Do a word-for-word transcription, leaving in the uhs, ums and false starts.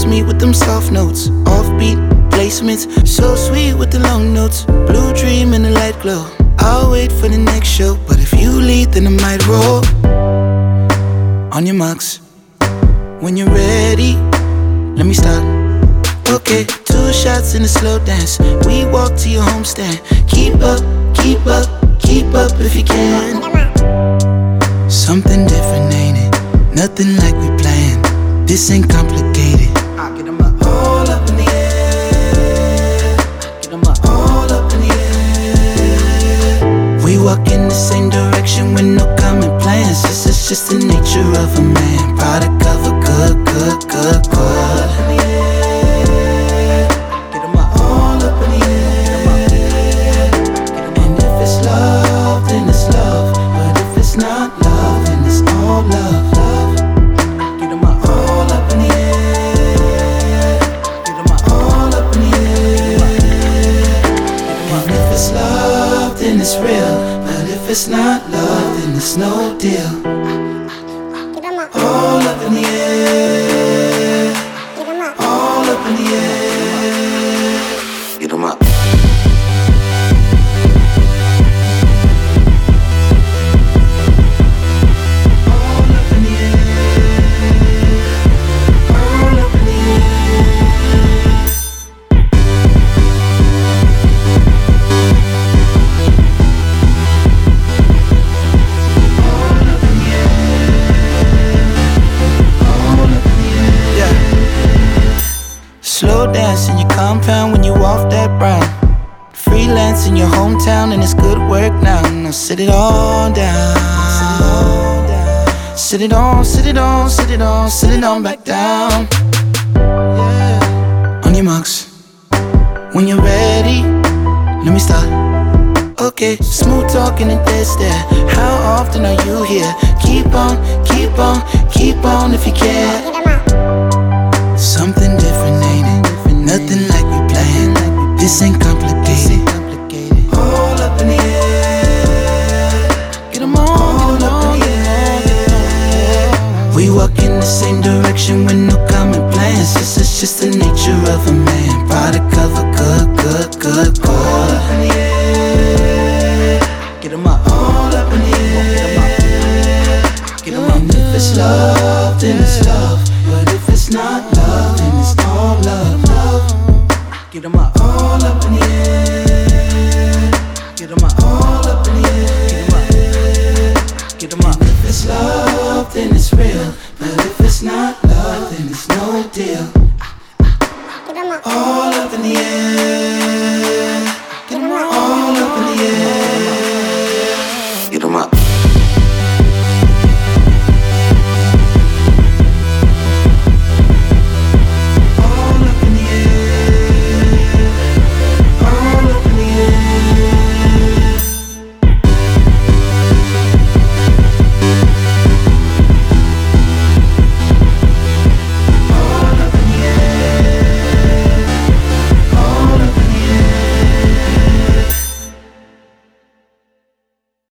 me with them soft notes, offbeat placements, so sweet with the long notes. Blue dream in the light glow. I'll wait for the next show, but if you lead, then I might roll. On your marks, when you're ready, let me start. Okay, two shots in a slow dance. We walk to your homestand. Keep up, keep up, keep up if you can. Something different, ain't it? Nothing like we planned. This ain't complicated. I get 'em up, all up in the air. Get 'em up, all up in the air. We walk in the same direction with no common plans. This is just the nature of a man. Product of a good, good, good, good. Get 'em up, all up in the air. And if it's love, then it's love. But if it's not love, then it's all love, love. Get 'em up, all up in the air. Get 'em up, all up in the air. And if it's love, then it's real. But if it's not love, then it's no deal. All up in the air. All up in the air. Get 'em up. Slow dance in your compound when you off that brown. Freelance in your hometown and it's good work now. Now sit it on down. Sit it on, sit it on, sit it on, sit it on back down. Yeah. On your marks, when you're ready, let me start. Okay, smooth talking and dead stare. How often are you here? Keep on, keep on, keep on if you can. Something different, ain't it? Nothing like we planned. This ain't complicated. All up in the air. Get 'em on, all up in the air. We walk in the same direction with no common plans. This is just the nature of a man. Product of a good, good, good, good. All up in the air. Get 'em up, all up in the air. Get 'em up. If it's love, then it's love. But if it's not love, then it's all love, love. Get 'em up, all up in the air. Get 'em up, all up in the air. Get 'em up. If it's love, then it's real. But if it's not love, then it's no deal. All up in the air.